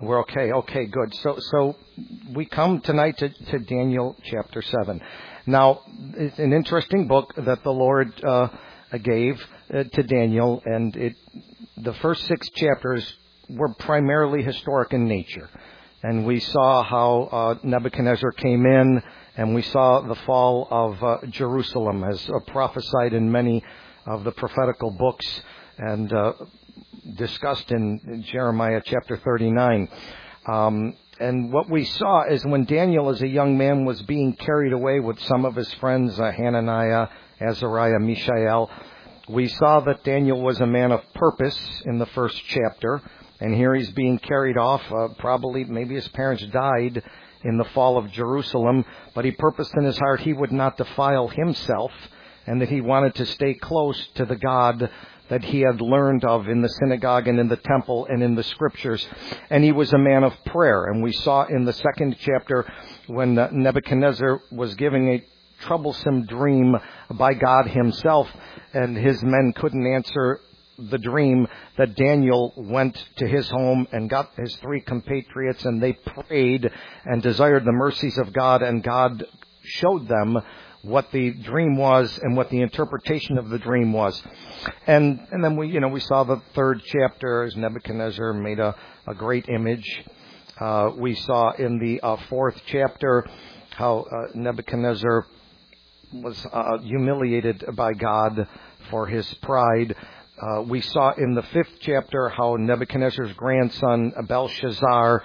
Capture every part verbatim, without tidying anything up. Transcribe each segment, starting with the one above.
We're okay. Okay, good. So, so we come tonight to, to Daniel chapter seven. Now, it's an interesting book that the Lord uh, gave uh, to Daniel, and it the first six chapters were primarily historic in nature. And we saw how uh, Nebuchadnezzar came in, and we saw the fall of uh, Jerusalem as uh, prophesied in many of the prophetical books, and uh, discussed in Jeremiah chapter thirty-nine. Um, and what we saw is when Daniel as a young man was being carried away with some of his friends, uh, Hananiah, Azariah, Mishael, we saw that Daniel was a man of purpose in the first chapter. And here he's being carried off. Uh, probably, maybe his parents died in the fall of Jerusalem, but he purposed in his heart he would not defile himself, and that he wanted to stay close to the God that he had learned of in the synagogue and in the temple and in the scriptures. And he was a man of prayer. And we saw in the second chapter when Nebuchadnezzar was giving a troublesome dream by God himself, and his men couldn't answer the dream, that Daniel went to his home and got his three compatriots, and they prayed and desired the mercies of God, and God showed them what the dream was and what the interpretation of the dream was. And and then we, you know, we saw the third chapter as Nebuchadnezzar made a, a great image. Uh, we saw in the uh, fourth chapter how uh, Nebuchadnezzar was uh, humiliated by God for his pride. Uh, we saw in the fifth chapter how Nebuchadnezzar's grandson Belshazzar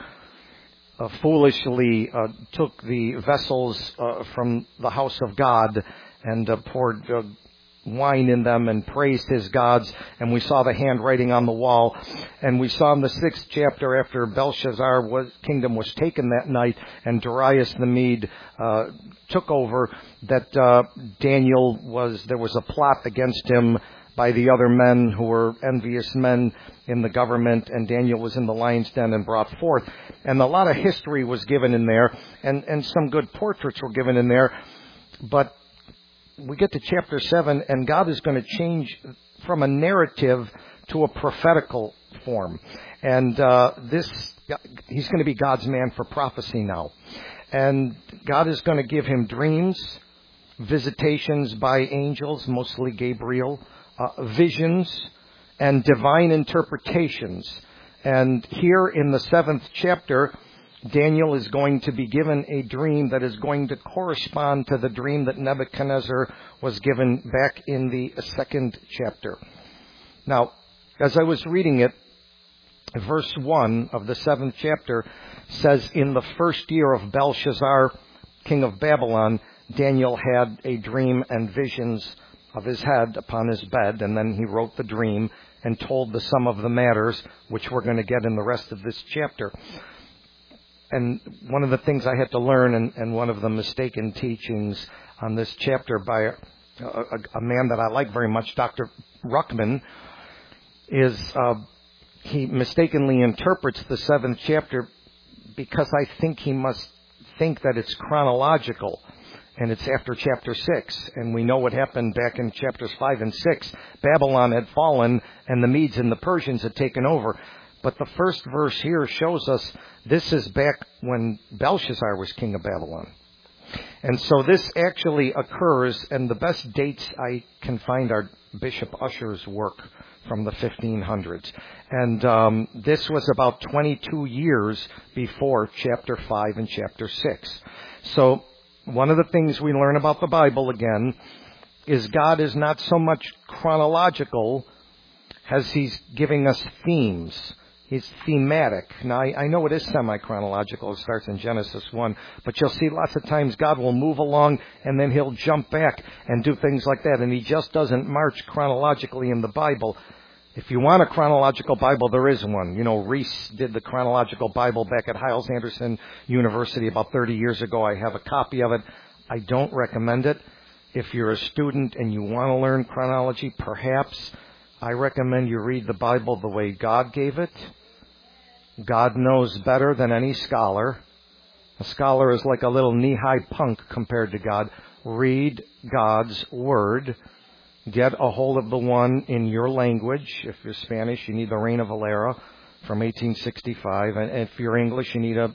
Uh, foolishly uh, took the vessels uh, from the house of God and uh, poured uh, wine in them and praised his gods. And we saw the handwriting on the wall. And we saw in the sixth chapter, after Belshazzar's kingdom was taken that night and Darius the Mede uh, took over, that uh, Daniel was, there was a plot against him by the other men who were envious men in the government, and Daniel was in the lion's den and brought forth. And a lot of history was given in there, and, and some good portraits were given in there. But we get to chapter seven, and God is going to change from a narrative to a prophetical form. And uh, this, he's going to be God's man for prophecy now. And God is going to give him dreams, visitations by angels, mostly Gabriel, Uh, visions, and divine interpretations. And here in the seventh chapter, Daniel is going to be given a dream that is going to correspond to the dream that Nebuchadnezzar was given back in the second chapter. Now, as I was reading it, verse one of the seventh chapter says, in the first year of Belshazzar, king of Babylon, Daniel had a dream and visions of his head upon his bed, and then he wrote the dream and told the sum of the matters, which we're going to get in the rest of this chapter. And one of the things I had to learn, and, and one of the mistaken teachings on this chapter by a, a, a man that I like very much, Doctor Ruckman, is uh, he mistakenly interprets the seventh chapter because I think he must think that it's chronological. And it's after chapter six. And we know what happened back in chapters five and six. Babylon had fallen, and the Medes and the Persians had taken over. But the first verse here shows us this is back when Belshazzar was king of Babylon. And so this actually occurs, and the best dates I can find are Bishop Ussher's work from the fifteen hundreds. And um, this was about twenty-two years before chapter five and chapter six. So one of the things we learn about the Bible, again, is God is not so much chronological as he's giving us themes. He's thematic. Now, I, I know it is semi-chronological. It starts in Genesis one. But you'll see lots of times God will move along, and then he'll jump back and do things like that. And he just doesn't march chronologically in the Bible. If you want a chronological Bible, there is one. You know, Reese did the chronological Bible back at Hyles-Anderson University about thirty years ago. I have a copy of it. I don't recommend it. If you're a student and you want to learn chronology, perhaps I recommend you read the Bible the way God gave it. God knows better than any scholar. A scholar is like a little knee-high punk compared to God. Read God's Word. Get a hold of the one in your language. If you're Spanish, you need the Reina Valera. from eighteen sixty-five. And if you're English, you need a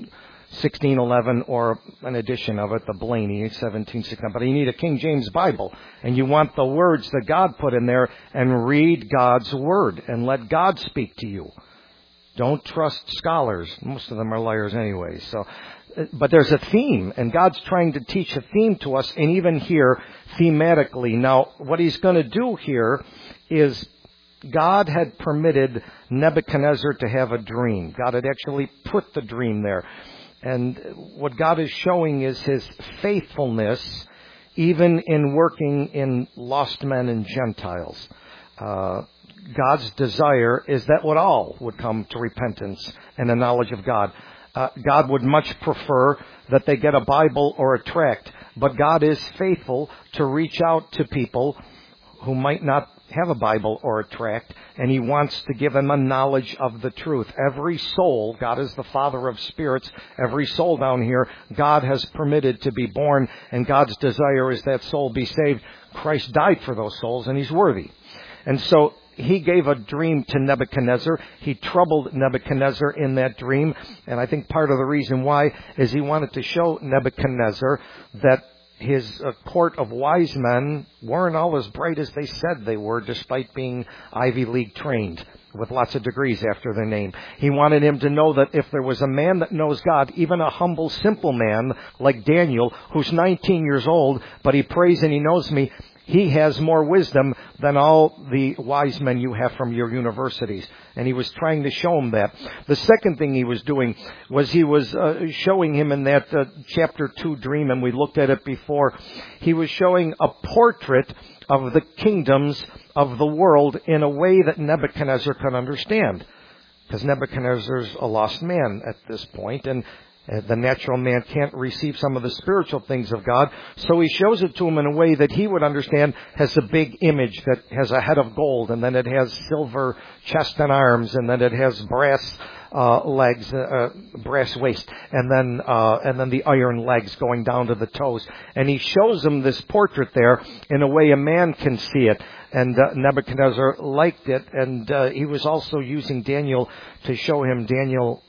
sixteen eleven or an edition of it, the Blaney, seventeen sixty-nine. But you need a King James Bible. And you want the words that God put in there, and read God's Word and let God speak to you. Don't trust scholars. Most of them are liars anyway. So, but there's a theme, and God's trying to teach a theme to us, and even here, thematically. Now, what He's going to do here is God had permitted Nebuchadnezzar to have a dream. God had actually put the dream there. And what God is showing is His faithfulness, even in working in lost men and Gentiles. Uh, God's desire is that what all would come to repentance and the knowledge of God. Uh, God would much prefer that they get a Bible or a tract, but God is faithful to reach out to people who might not have a Bible or a tract, and He wants to give them a knowledge of the truth. Every soul, God is the Father of spirits, every soul down here, God has permitted to be born, and God's desire is that soul be saved. Christ died for those souls, and He's worthy. And so He gave a dream to Nebuchadnezzar. He troubled Nebuchadnezzar in that dream. And I think part of the reason why is He wanted to show Nebuchadnezzar that his uh, court of wise men weren't all as bright as they said they were, despite being Ivy League trained with lots of degrees after their name. He wanted him to know that if there was a man that knows God, even a humble, simple man like Daniel, who's nineteen years old, but he prays and he knows me, he has more wisdom than all the wise men you have from your universities. And he was trying to show him that. The second thing he was doing was he was uh, showing him in that uh, chapter two dream, and we looked at it before, he was showing a portrait of the kingdoms of the world in a way that Nebuchadnezzar could understand. Because Nebuchadnezzar's a lost man at this point, and the natural man can't receive some of the spiritual things of God. So he shows it to him in a way that he would understand. Has a big image that has a head of gold, and then it has silver chest and arms, and then it has brass uh, legs, uh, brass waist, and then uh, and then the iron legs going down to the toes. And he shows him this portrait there in a way a man can see it. And uh, Nebuchadnezzar liked it, and uh, he was also using Daniel to show him, Daniel,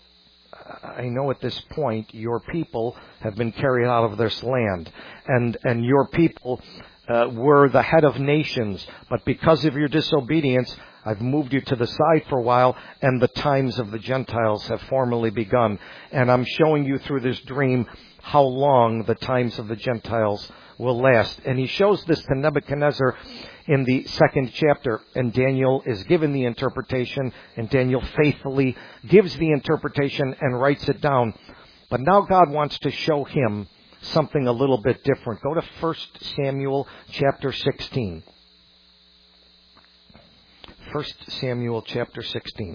I know at this point your people have been carried out of this land, and and your people uh, were the head of nations, but because of your disobedience, I've moved you to the side for a while, and the times of the Gentiles have formally begun. And I'm showing you through this dream how long the times of the Gentiles will last. And he shows this to Nebuchadnezzar in the second chapter, and Daniel is given the interpretation, and Daniel faithfully gives the interpretation and writes it down. But now God wants to show him something a little bit different. Go to First Samuel chapter sixteen. First Samuel chapter sixteen.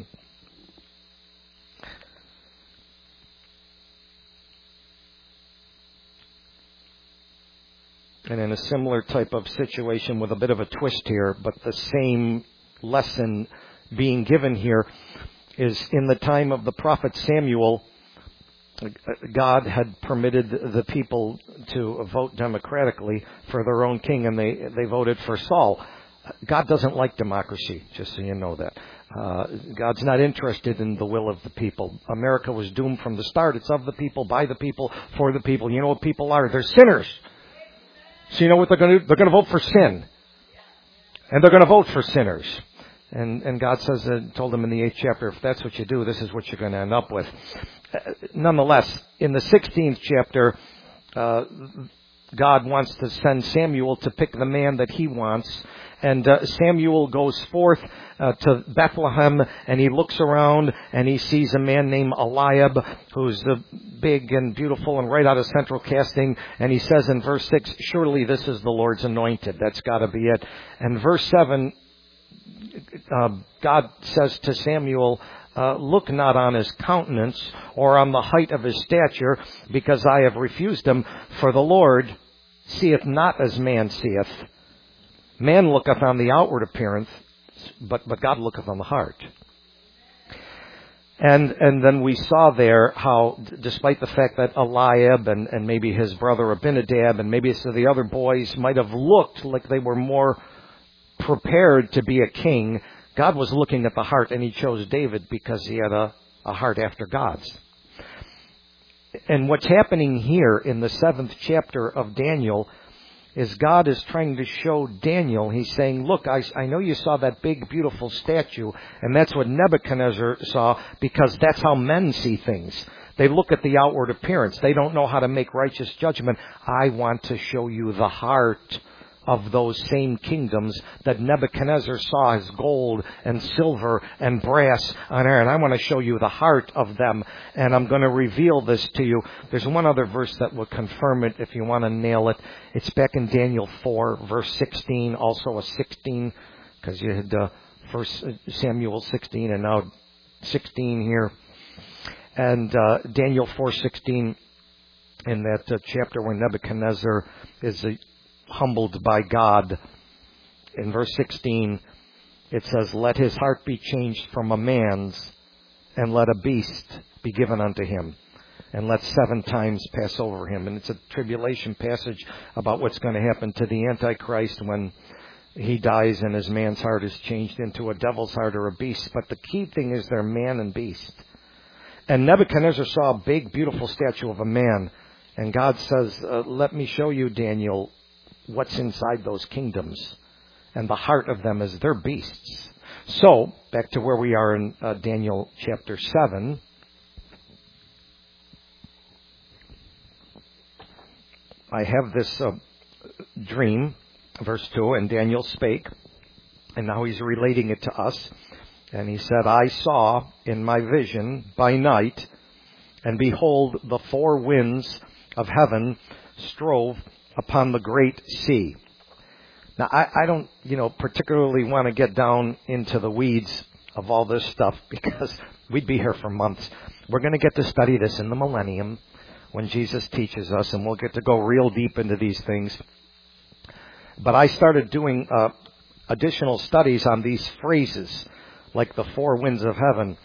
And in a similar type of situation with a bit of a twist here, but the same lesson being given here is in the time of the prophet Samuel, God had permitted the people to vote democratically for their own king, and they, they voted for Saul. God doesn't like democracy, just so you know that. Uh, God's not interested in the will of the people. America was doomed from the start. It's of the people, by the people, for the people. You know what people are? They're sinners. So you know what they're going to do? They're going to vote for sin. And they're going to vote for sinners. And and God says, uh, told them in the eighth chapter, if that's what you do, this is what you're going to end up with. Uh, nonetheless, in the sixteenth chapter, uh, God wants to send Samuel to pick the man that he wants. And uh, Samuel goes forth uh, to Bethlehem, and he looks around, and he sees a man named Eliab, who's uh, big and beautiful and right out of central casting. And he says in verse six, surely this is the Lord's anointed. That's got to be it. And verse seven, uh, God says to Samuel, uh, look not on his countenance or on the height of his stature, because I have refused him. For the Lord seeth not as man seeth. Man looketh on the outward appearance, but, but God looketh on the heart. And and then we saw there how, despite the fact that Eliab and, and maybe his brother Abinadab and maybe some of the other boys might have looked like they were more prepared to be a king, God was looking at the heart, and he chose David because he had a, a heart after God's. And what's happening here in the seventh chapter of Daniel is God is trying to show Daniel, he's saying, look, I, I know you saw that big, beautiful statue, and that's what Nebuchadnezzar saw, because that's how men see things. They look at the outward appearance. They don't know how to make righteous judgment. I want to show you the heart of those same kingdoms that Nebuchadnezzar saw as gold and silver and brass on iron. I want to show you the heart of them, and I'm going to reveal this to you. There's one other verse that will confirm it if you want to nail it. It's back in Daniel four, verse sixteen, also a sixteen, because you had uh, First Samuel sixteen and now sixteen here. And uh, Daniel four sixteen, in that uh, chapter where Nebuchadnezzar is a humbled by God. In verse sixteen, it says, let his heart be changed from a man's, and let a beast be given unto him, and let seven times pass over him. And it's a tribulation passage about what's going to happen to the Antichrist when he dies and his man's heart is changed into a devil's heart or a beast. But the key thing is they're man and beast. And Nebuchadnezzar saw a big, beautiful statue of a man. And God says, uh, let me show you, Daniel, what's inside those kingdoms. And the heart of them is their beasts. So, back to where we are in uh, Daniel chapter seven. I have this uh, dream, verse two, and Daniel spake. And now he's relating it to us. And he said, I saw in my vision by night, and behold, the four winds of heaven strove upon the great sea. Now, I, I don't, you know, particularly want to get down into the weeds of all this stuff, because we'd be here for months. We're going to get to study this in the millennium when Jesus teaches us, and we'll get to go real deep into these things. But I started doing uh, additional studies on these phrases, like the four winds of heaven.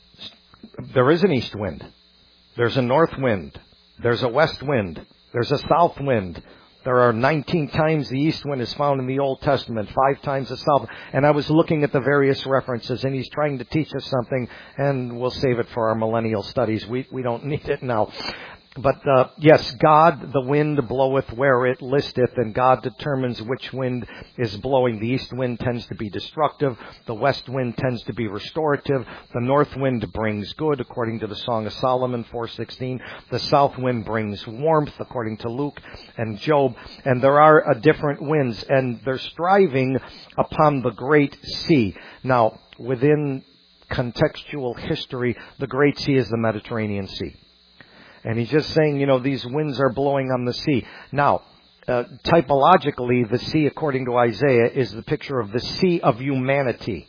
There is an east wind. There's a north wind. There's a west wind. There's a south wind. There are nineteen times the east wind is found in the Old Testament, five times the south. And I was looking at the various references, and he's trying to teach us something, and we'll save it for our millennial studies. We we don't need it now. But, uh, yes, God, the wind bloweth where it listeth, and God determines which wind is blowing. The east wind tends to be destructive. The west wind tends to be restorative. The north wind brings good, according to the Song of Solomon, four sixteen. The south wind brings warmth, according to Luke and Job. And there are uh, different winds, and they're striving upon the great sea. Now, within contextual history, the great sea is the Mediterranean Sea. And he's just saying, you know, these winds are blowing on the sea. Now, uh, typologically, the sea, according to Isaiah, is the picture of the sea of humanity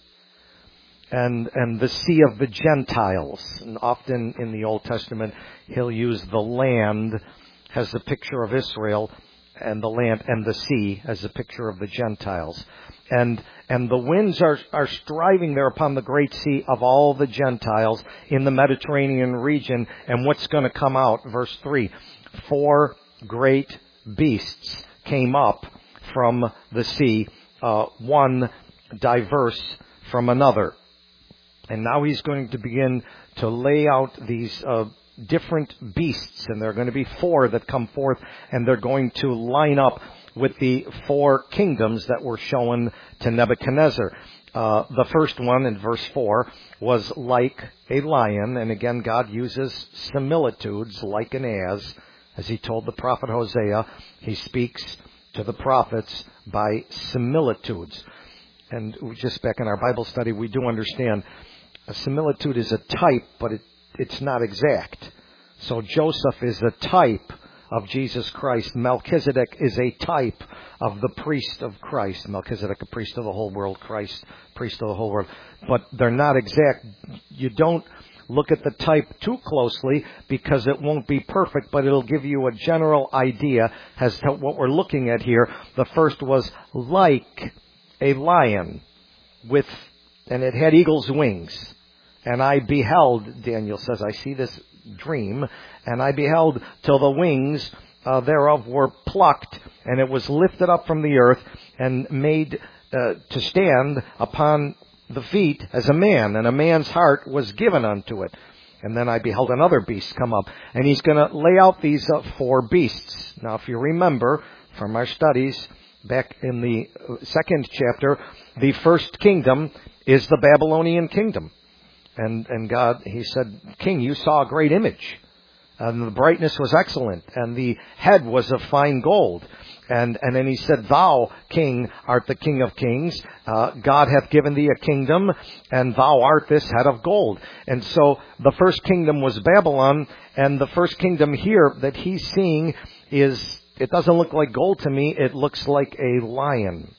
and and the sea of the Gentiles. And often in the Old Testament, he'll use the land as the picture of Israel, and the land and the sea as a picture of the Gentiles. And and the winds are, are striving there upon the great sea of all the Gentiles in the Mediterranean region. And what's going to come out? Verse three. Four great beasts came up from the sea, uh, one diverse from another. And now he's going to begin to lay out these uh, different beasts. And there are going to be four that come forth, and they're going to line up with the four kingdoms that were shown to Nebuchadnezzar. Uh, the first one in verse four was like a lion. And again, God uses similitudes, like and as. As he told the prophet Hosea, he speaks to the prophets by similitudes. And just back in our Bible study, we do understand a similitude is a type, but it, it's not exact. So Joseph is a type of Jesus Christ. Melchizedek is a type of the priest of Christ. Melchizedek, a priest of the whole world. Christ, priest of the whole world. But they're not exact. You don't look at the type too closely, because it won't be perfect, but it'll give you a general idea as to what we're looking at here. The first was like a lion with, and it had eagle's wings. And I beheld, Daniel says, I see this dream, and I beheld till the wings uh, thereof were plucked, and it was lifted up from the earth and made uh, to stand upon the feet as a man, and a man's heart was given unto it. And then I beheld another beast come up, and he's going to lay out these uh, four beasts. Now, if you remember from our studies back in the second chapter, the first kingdom is the Babylonian kingdom. And, and God, he said, King, you saw a great image. And the brightness was excellent, and the head was of fine gold. And, and then he said, Thou, King, art the King of kings. Uh, God hath given thee a kingdom, and thou art this head of gold. And so the first kingdom was Babylon, and the first kingdom here that he's seeing is, it doesn't look like gold to me, it looks like a lion.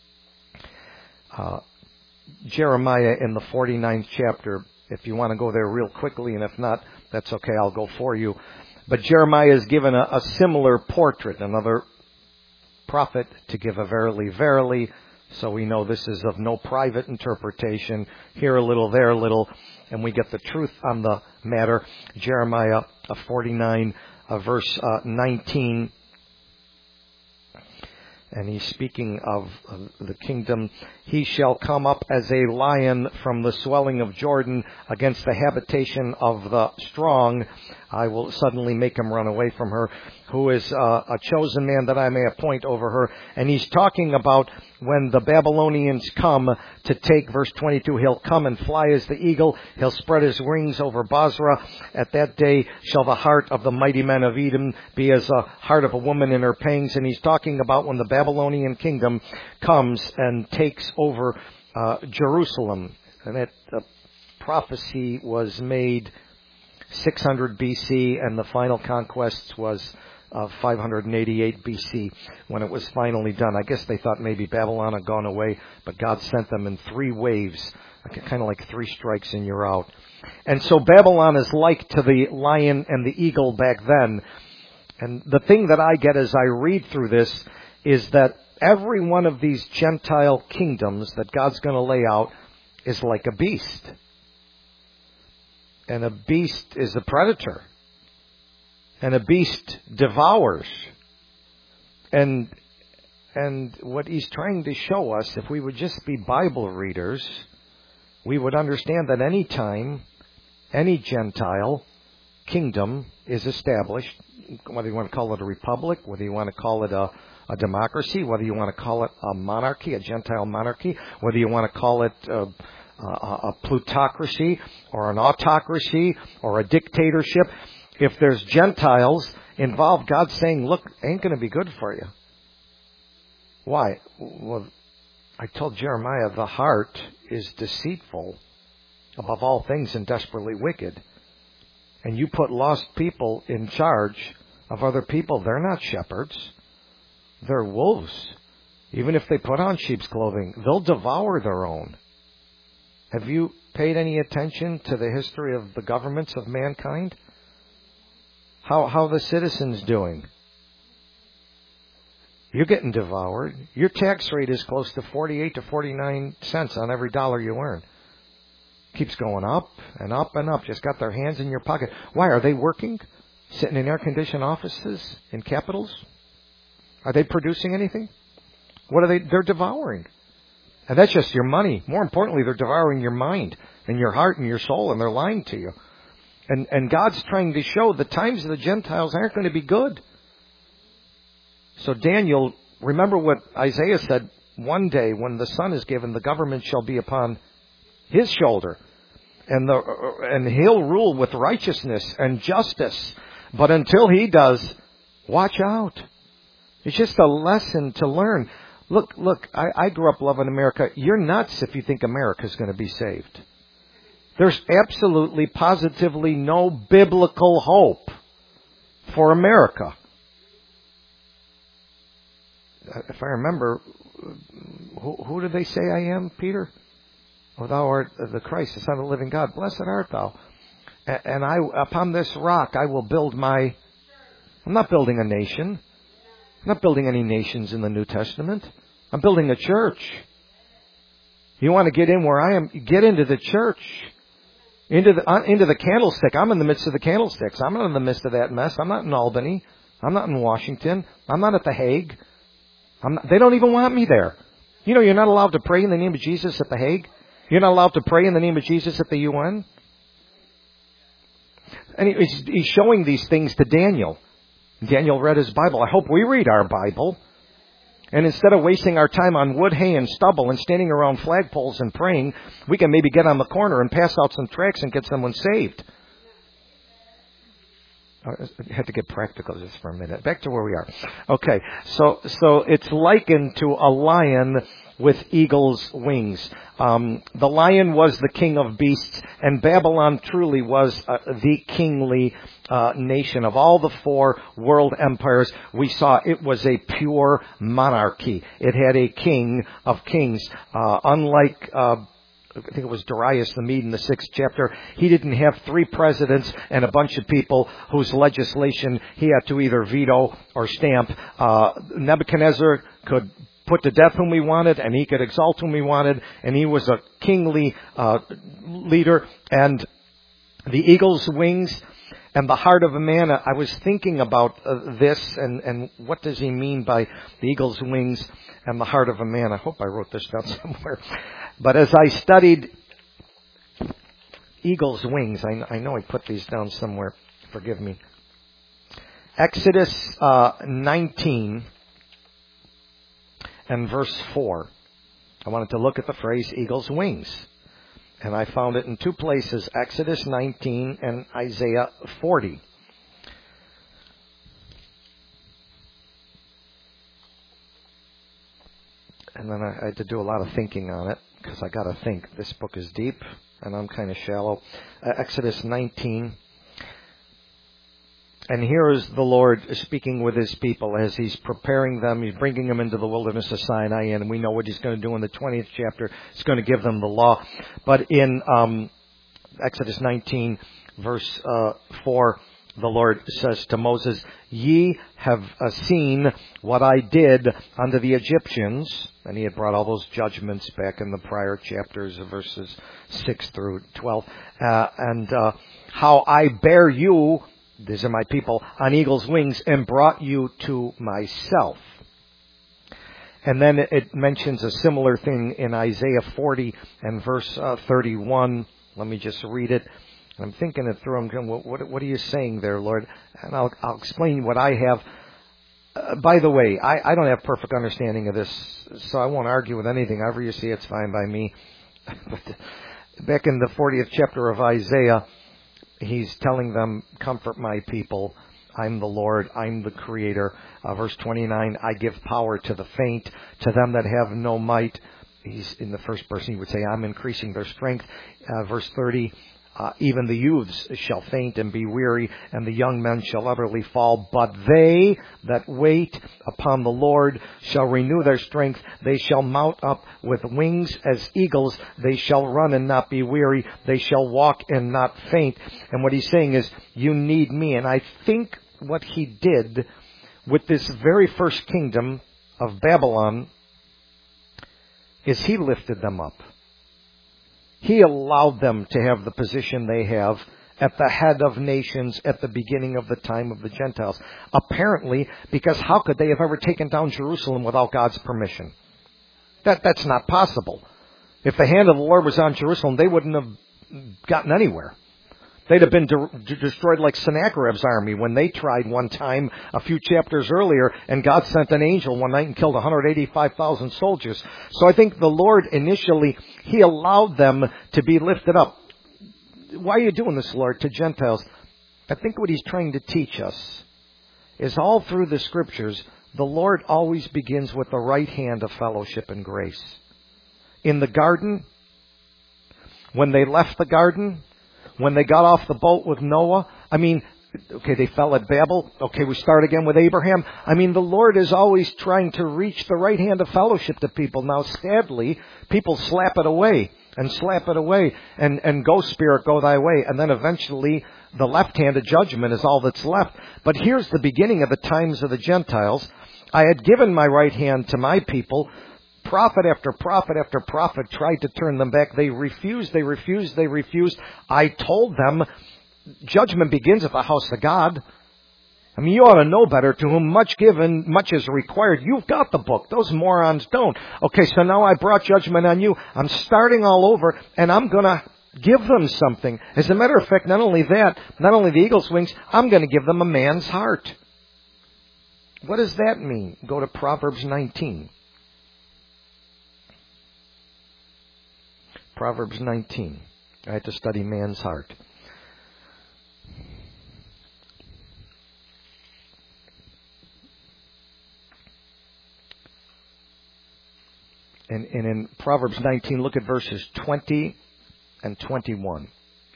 Uh, Jeremiah in the forty-ninth chapter, if you want to go there real quickly, and if not, that's okay, I'll go for you. But Jeremiah is given a, a similar portrait, another prophet to give a verily, verily. So we know this is of no private interpretation. Here a little, there a little, and we get the truth on the matter. Jeremiah forty-nine, uh, verse uh, nineteen. And he's speaking of the kingdom. He shall come up as a lion from the swelling of Jordan against the habitation of the strong. I will suddenly make him run away from her, who is uh, a chosen man that I may appoint over her. And he's talking about when the Babylonians come to take, verse twenty-two, he'll come and fly as the eagle. He'll spread his wings over Basra. At that day shall the heart of the mighty men of Edom be as a heart of a woman in her pangs. And he's talking about when the Babylonian kingdom comes and takes over uh, Jerusalem. And that uh, prophecy was made six hundred B C, and the final conquest was uh, five hundred eighty-eight B C when it was finally done. I guess they thought maybe Babylon had gone away, but God sent them in three waves, kind of like three strikes and you're out. And so Babylon is like to the lion and the eagle back then. And the thing that I get as I read through this is that every one of these Gentile kingdoms that God's going to lay out is like a beast. And a beast is a predator. And a beast devours. And and what he's trying to show us, if we would just be Bible readers, we would understand that any time any Gentile kingdom is established, whether you want to call it a republic, whether you want to call it a, a democracy, whether you want to call it a monarchy, a Gentile monarchy, whether you want to call it a, a, a plutocracy or an autocracy or a dictatorship, if there's Gentiles involved, God's saying, look, ain't going to be good for you. Why? Well, I told Jeremiah, the heart is deceitful above all things and desperately wicked. And you put lost people in charge of other people. They're not shepherds. They're wolves. Even if they put on sheep's clothing, they'll devour their own. Have you paid any attention to the history of the governments of mankind? How how are the citizens doing? You're getting devoured. Your tax rate is close to forty-eight to forty-nine cents on every dollar you earn. Keeps going up and up and up. Just got their hands in your pocket. Why? Are they working? Sitting in air-conditioned offices in capitals? Are they producing anything? What are they? They're devouring. And that's just your money. More importantly, they're devouring your mind and your heart and your soul, and they're lying to you. And and God's trying to show the times of the Gentiles aren't going to be good. So Daniel, remember what Isaiah said, one day when the Son is given, the government shall be upon his shoulder. And the and he'll rule with righteousness and justice. But until he does, watch out. It's just a lesson to learn. Look, look, I, I grew up loving America. You're nuts if you think America's going to be saved. There's absolutely, positively no biblical hope for America. If I remember, who, who did they say I am, Peter? Oh, thou art the Christ, the Son of the living God. Blessed art thou. And I, upon this rock, I will build my... I'm not building a nation. I'm not building any nations in the New Testament. I'm building a church. You want to get in where I am? Get into the church. Into the uh, into the candlestick. I'm in the midst of the candlesticks. I'm not in the midst of that mess. I'm not in Albany. I'm not in Washington. I'm not at The Hague. I'm not, they don't even want me there. You know, you're not allowed to pray in the name of Jesus at The Hague. You're not allowed to pray in the name of Jesus at the U N? And he's, he's showing these things to Daniel. Daniel read his Bible. I hope we read our Bible. And instead of wasting our time on wood, hay, and stubble and standing around flagpoles and praying, we can maybe get on the corner and pass out some tracts and get someone saved. I had to get practical just for a minute. Back to where we are. Okay, so so it's likened to a lion with eagle's wings. Um, the lion was the king of beasts, and Babylon truly was uh, the kingly uh, nation. Of all the four world empires we saw, it was a pure monarchy. It had a king of kings. Uh, unlike... Uh, I think it was Darius the Mede in the sixth chapter. He didn't have three presidents and a bunch of people whose legislation he had to either veto or stamp. Uh, Nebuchadnezzar could put to death whom he wanted, and he could exalt whom he wanted, and he was a kingly uh, leader. And the eagle's wings and the heart of a man, I was thinking about uh, this, and, and what does he mean by the eagle's wings and the heart of a man? I hope I wrote this down somewhere. But as I studied eagle's wings, I, I know I put these down somewhere. Forgive me. Exodus uh, nineteen and verse four. I wanted to look at the phrase eagle's wings. And I found it in two places, Exodus nineteen and Isaiah forty. And then I had to do a lot of thinking on it, because I got to think. This book is deep, and I'm kind of shallow. Uh, Exodus nineteen. And here is the Lord speaking with His people as He's preparing them. He's bringing them into the wilderness of Sinai, and we know what He's going to do in the twentieth chapter. He's going to give them the law. But in um, Exodus nineteen, verse uh, four, the Lord says to Moses, "Ye have uh, seen what I did unto the Egyptians." And he had brought all those judgments back in the prior chapters, verses six through twelve. Uh, and uh, how I bear you, these are my people, on eagle's wings, and brought you to myself. And then it mentions a similar thing in Isaiah forty and verse uh, thirty-one. Let me just read it. I'm thinking it through. I'm going, what, what, what are you saying there, Lord? And I'll, I'll explain what I have. Uh, by the way, I, I don't have perfect understanding of this, so I won't argue with anything. However you see it's fine by me. But back in the fortieth chapter of Isaiah, he's telling them, comfort my people. I'm the Lord. I'm the Creator. Uh, verse twenty-nine, I give power to the faint, to them that have no might. He's in the first person. He would say, I'm increasing their strength. Uh, verse thirty, Uh, even the youths shall faint and be weary, and the young men shall utterly fall. But they that wait upon the Lord shall renew their strength. They shall mount up with wings as eagles. They shall run and not be weary. They shall walk and not faint. And what he's saying is, you need me. And I think what he did with this very first kingdom of Babylon is he lifted them up. He allowed them to have the position they have at the head of nations at the beginning of the time of the Gentiles. Apparently, because how could they have ever taken down Jerusalem without God's permission? That That's not possible. If the hand of the Lord was on Jerusalem, they wouldn't have gotten anywhere. They'd have been de- destroyed like Sennacherib's army when they tried one time a few chapters earlier, and God sent an angel one night and killed one hundred eighty-five thousand soldiers. So I think the Lord initially, He allowed them to be lifted up. Why are you doing this, Lord, to Gentiles? I think what He's trying to teach us is all through the Scriptures, the Lord always begins with the right hand of fellowship and grace. In the garden, when they left the garden, when they got off the boat with Noah, I mean, okay, they fell at Babel. Okay, we start again with Abraham. I mean, the Lord is always trying to reach the right hand of fellowship to people. Now, sadly, people slap it away and slap it away and, and go, Spirit, go thy way. And then eventually the left hand of judgment is all that's left. But here's the beginning of the times of the Gentiles. I had given my right hand to my people. Prophet after prophet after prophet tried to turn them back. They refused, they refused, they refused. I told them, judgment begins at the house of God. I mean, you ought to know better. To whom much given, much is required. You've got the book. Those morons don't. Okay, so now I brought judgment on you. I'm starting all over, and I'm going to give them something. As a matter of fact, not only that, not only the eagle's wings, I'm going to give them a man's heart. What does that mean? Go to Proverbs nineteen. Proverbs nineteen. I had to study man's heart. And, and in Proverbs nineteen, look at verses twenty and twenty-one.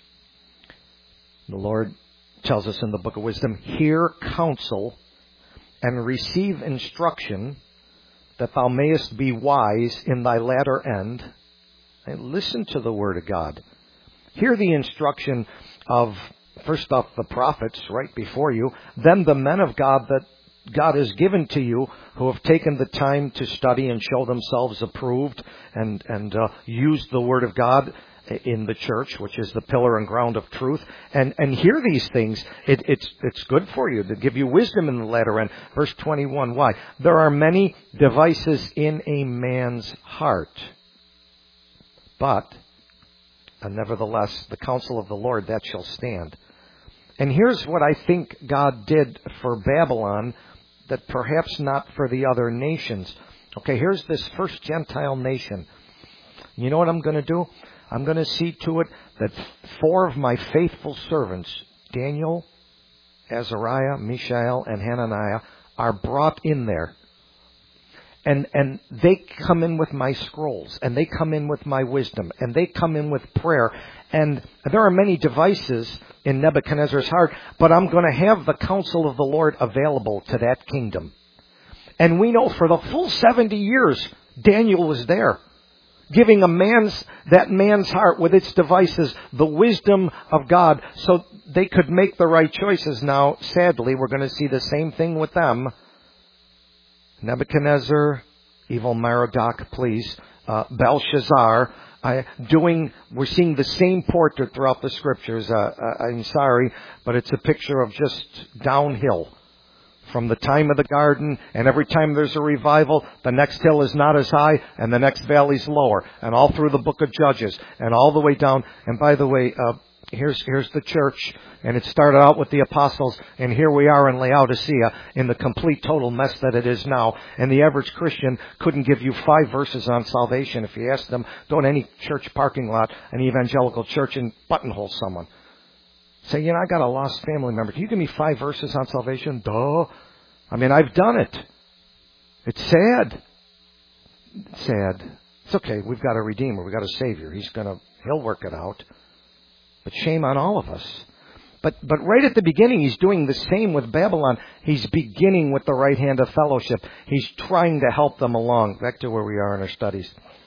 The Lord tells us in the book of wisdom, hear counsel and receive instruction, that thou mayest be wise in thy latter end. And listen to the word of God. Hear the instruction of, first off, the prophets right before you, then the men of God that God has given to you, who have taken the time to study and show themselves approved and, and uh, use the word of God in the church, which is the pillar and ground of truth, and, and hear these things. It, it's, it's good for you to give you wisdom in the latter end. Verse twenty-one, why? There are many devices in a man's heart, but, and nevertheless, the counsel of the Lord, that shall stand. And here's what I think God did for Babylon, that perhaps not for the other nations. Okay, here's this first Gentile nation. You know what I'm going to do? I'm going to see to it that four of my faithful servants, Daniel, Azariah, Mishael, and Hananiah, are brought in there. And and they come in with my scrolls, and they come in with my wisdom, and they come in with prayer. And there are many devices in Nebuchadnezzar's heart, but I'm going to have the counsel of the Lord available to that kingdom. And we know for the full seventy years, Daniel was there, giving a man's that man's heart with its devices the wisdom of God, so they could make the right choices. Now, sadly, we're going to see the same thing with them. Nebuchadnezzar, evil Merodach, please, uh, Belshazzar, uh, doing, we're seeing the same portrait throughout the scriptures. Uh, uh, I'm sorry, but it's a picture of just downhill. From the time of the garden, and every time there's a revival, the next hill is not as high, and the next valley's lower. And all through the book of Judges, and all the way down. And by the way, uh, here's here's the church, and it started out with the apostles, and here we are in Laodicea, in the complete total mess that it is now. And the average Christian couldn't give you five verses on salvation if you asked them, go to any church parking lot, an evangelical church, and buttonhole someone. Say, you know, I got a lost family member. Can you give me five verses on salvation? Duh. I mean, I've done it. It's sad. It's sad. It's okay. We've got a Redeemer. We've got a Savior. He's gonna, he'll work it out. But shame on all of us. But, but right at the beginning, he's doing the same with Babylon. He's beginning with the right hand of fellowship. He's trying to help them along. Back to where we are in our studies.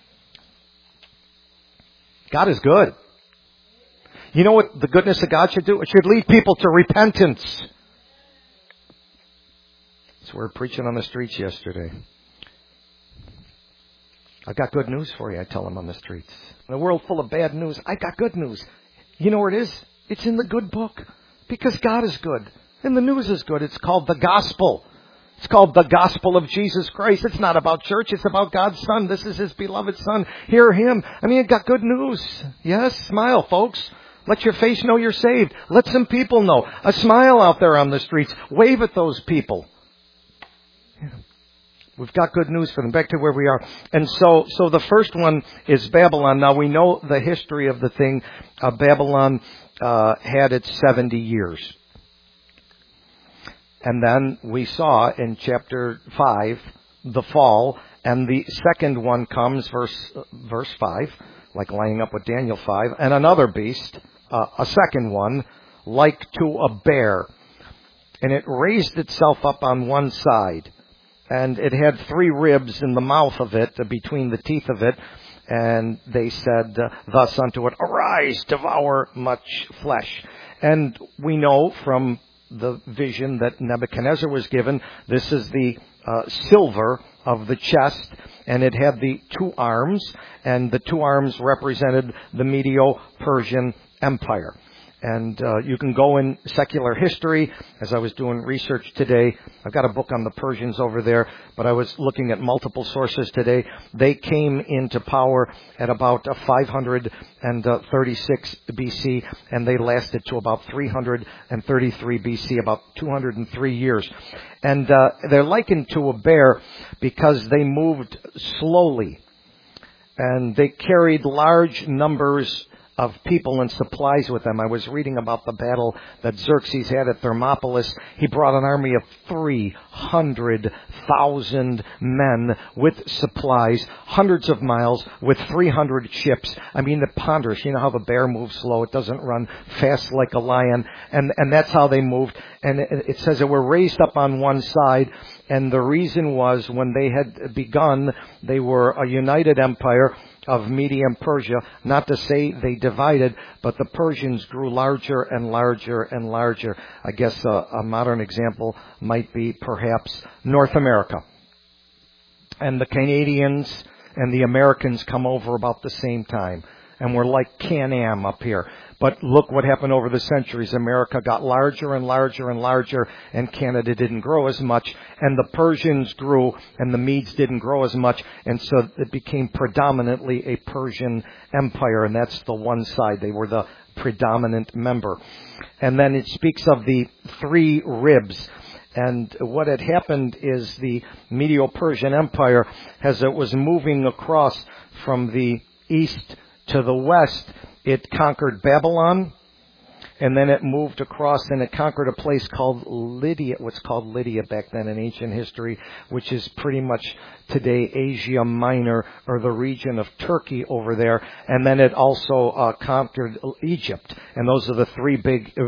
God is good. You know what the goodness of God should do? It should lead people to repentance. So we were preaching on the streets yesterday. I've got good news for you, I tell them on the streets. In a world full of bad news, I've got good news. You know where it is? It's in the good book. Because God is good. And the news is good. It's called the gospel. It's called the gospel of Jesus Christ. It's not about church. It's about God's Son. This is His beloved Son. Hear Him. I mean, I've got good news. Yes, smile, folks. Let your face know you're saved. Let some people know. A smile out there on the streets. Wave at those people. Yeah. We've got good news for them. Back to where we are. And so, so the first one is Babylon. Now we know the history of the thing. Uh, Babylon uh, had its seventy years. And then we saw in chapter five the fall. And the second one comes, verse, verse five, like lining up with Daniel five. And another beast. Uh, a second one, like to a bear. And it raised itself up on one side. And it had three ribs in the mouth of it, uh, between the teeth of it. And they said uh, thus unto it, arise, devour much flesh. And we know from the vision that Nebuchadnezzar was given, this is the uh, silver of the chest, and it had the two arms, and the two arms represented the Medo-Persian Empire. And uh, you can go in secular history. As I was doing research today, I've got a book on the Persians over there, but I was looking at multiple sources today. They came into power at about uh, five hundred thirty-six B C, and they lasted to about three hundred thirty-three B C, about two hundred three years. And uh, they're likened to a bear because they moved slowly, and they carried large numbers of people and supplies with them. I was reading about the battle that Xerxes had at Thermopylae. He brought an army of three hundred thousand men with supplies, hundreds of miles, with three hundred ships. I mean, the ponderous. You know how the bear moves slow. It doesn't run fast like a lion. And, and that's how they moved. And it, it says they were raised up on one side. And the reason was when they had begun, they were a united empire of Media and Persia. Not to say they divided, but the Persians grew larger and larger and larger. I guess a, a modern example might be perhaps North America. And the Canadians and the Americans come over about the same time. And we're like Can-Am up here. But look what happened over the centuries. America got larger and larger and larger, and Canada didn't grow as much. And the Persians grew, and the Medes didn't grow as much. And so it became predominantly a Persian empire, and that's the one side. They were the predominant member. And then it speaks of the three ribs. And what had happened is the Medo-Persian Empire, as it was moving across from the east to the west, it conquered Babylon, and then it moved across and it conquered a place called Lydia, what's called Lydia back then in ancient history, which is pretty much today Asia Minor, or the region of Turkey over there. And then it also uh, conquered Egypt. And those are the three big uh,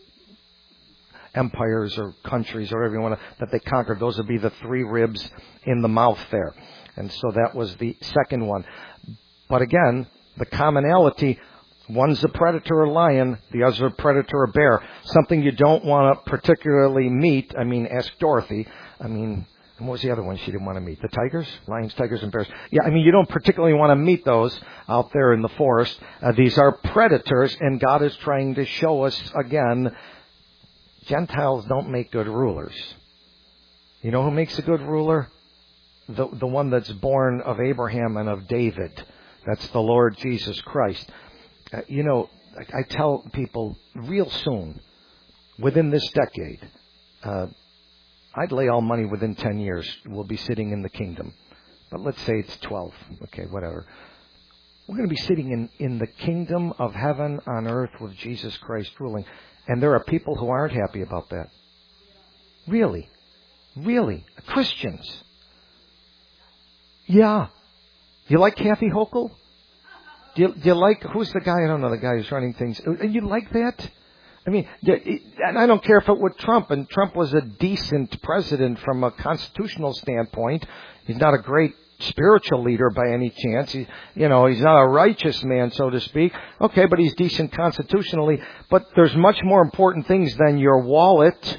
empires or countries, or whatever you want to, that they conquered. Those would be the three ribs in the mouth there. And so that was the second one. But again, the commonality, one's a predator or lion, the other's a predator or bear. Something you don't want to particularly meet. I mean, ask Dorothy. I mean, what was the other one she didn't want to meet? The tigers? Lions, tigers, and bears. Yeah, I mean, you don't particularly want to meet those out there in the forest. Uh, these are predators, and God is trying to show us, again, Gentiles don't make good rulers. You know who makes a good ruler? The, the one that's born of Abraham and of David. That's the Lord Jesus Christ. Uh, you know, I, I tell people real soon, within this decade, uh, I'd lay all money within ten years, we'll be sitting in the kingdom. But let's say it's twelve. Okay, whatever. We're going to be sitting in, in the kingdom of heaven on earth with Jesus Christ ruling. And there are people who aren't happy about that. Really. Really. Christians. Yeah. You like Kathy Hochul? Do you, do you like, who's the guy? I don't know, the guy who's running things. And you like that? I mean, and I don't care if it was Trump, and Trump was a decent president from a constitutional standpoint. He's not a great spiritual leader by any chance. He, you know, he's not a righteous man, so to speak. Okay, but he's decent constitutionally. But there's much more important things than your wallet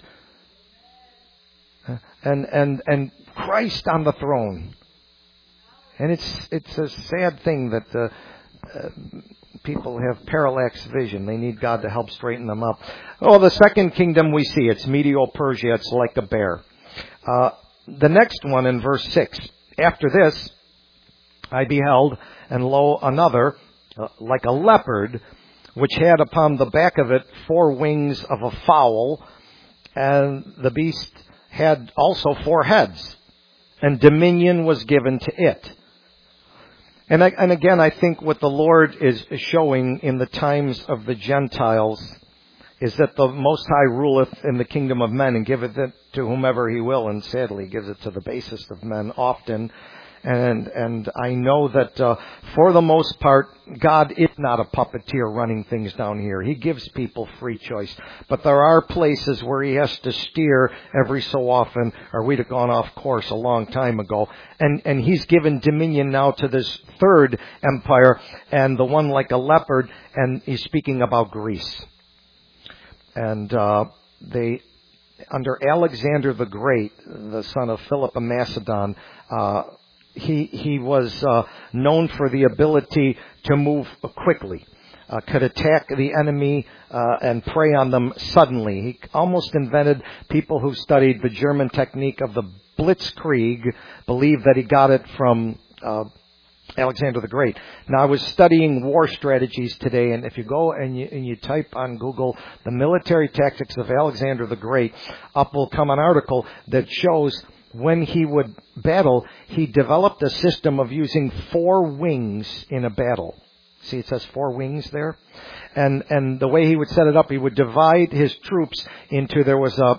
and and and Christ on the throne. And it's it's a sad thing that uh, uh, people have parallax vision. They need God to help straighten them up. Oh, the second kingdom we see, it's Medo-Persia. It's like a bear. Uh, the next one in verse six. After this, I beheld, and lo, another, uh, like a leopard, which had upon the back of it four wings of a fowl, and the beast had also four heads, and dominion was given to it. And, I, and again, I think what the Lord is showing in the times of the Gentiles is that the Most High ruleth in the kingdom of men and giveth it to whomever He will, and sadly gives it to the basest of men often. And and I know that uh, for the most part, God is not a puppeteer running things down here. He gives people free choice. But there are places where He has to steer every so often, or we'd have gone off course a long time ago. And, and He's given dominion now to this third empire, and the one like a leopard, and He's speaking about Greece. And uh, they, under Alexander the Great, the son of Philip of Macedon, uh, he he was uh, known for the ability to move quickly. uh, could attack the enemy uh, and prey on them suddenly. He almost invented, people who studied the German technique of the Blitzkrieg believe that he got it from uh, Alexander the Great. Now, I was studying war strategies today, and if you go and you, and you type on Google the military tactics of Alexander the Great, up will come an article that shows when he would battle, he developed a system of using four wings in a battle. See, it says four wings there. And and the way he would set it up, he would divide his troops into, there was a